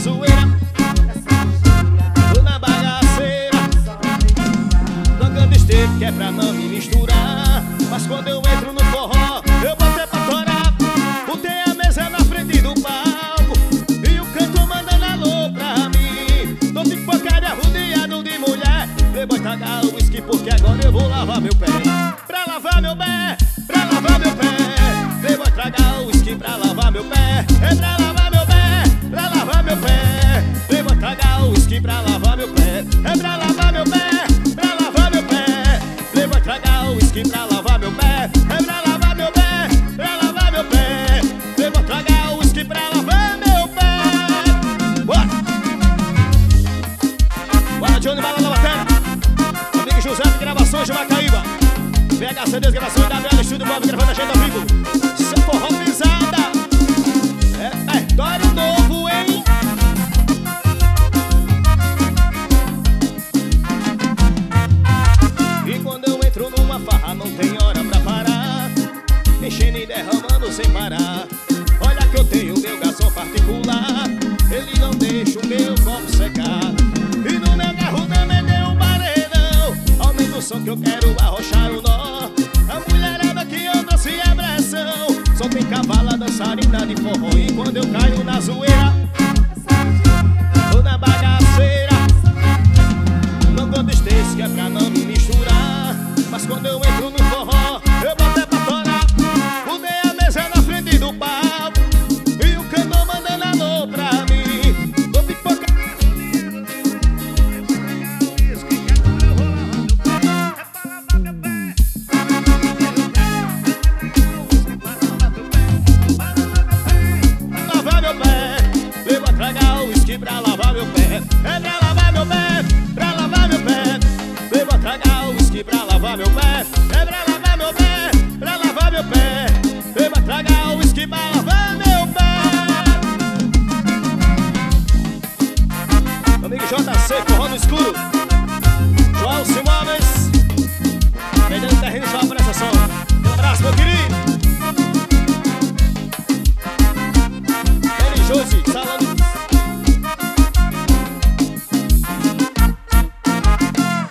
zoeira, tô na bagaceira, tocando esteiro que é pra não me misturar. Mas quando eu entro no forró, eu botei pra torar. Botei a mesa na frente do palco e o canto mandando alô pra mim. Tô de porcaria rodeado de mulher. Playboy, traga o whisky porque agora eu vou lavar meu pé. Pra lavar meu pé, pra lavar meu pé. Playboy, traga o whisky pra lavar meu pé. É pra lavar meu pé, pra lavar meu pé. Playboy, traga o whisky pra lavar meu pé. É pra lavar meu pé, pra lavar meu pé. Playboy, traga o whisky pra lavar meu pé. É pra lavar meu pé, pra lavar meu pé. Playboy, traga o whisky pra lavar meu pé. Bora! Bora, Johnny, bala na bateria. Amigo José de Gravações de Macaíba. VHCDs, gravações da WL Studio Bob, gravando a gente ao vivo. Seu forró pisada. É repertório novo, hein? E quando eu entro numa farra não tem hora pra parar, enchendo e derramando sem parar. Olha que eu tenho meu garçom particular, ele não deixa o meu copo secar. E no meu carro também tem um paredão, aumenta o som que eu quero arrochar o nó. A mulherada que eu trouxe é pressão, só tem cavala, dançarina de forró. E quando eu caio na zoeira, tô na bagaceira, não gosto desse que é pra não me misturar. Mas quando eu entro no forró, eu botei pra torar. Mudei a mesa na frente do palco e o cantor mandando alô pra mim. Tô pipoca. Lavar meu pé, eu vou tragar o whisky pra lavar meu pé. É pra lavar meu pé, pra lavar meu pé. Eu vou tragar o whisky pra lavar meu pé. É pra lavar meu pé, pra lavar meu pé. Eu vou tragar o whisky pra lavar meu pé. Meu amigo JC, forró no escuro. João Simões, vendendo terreno só por essa som. Um abraço, meu querido.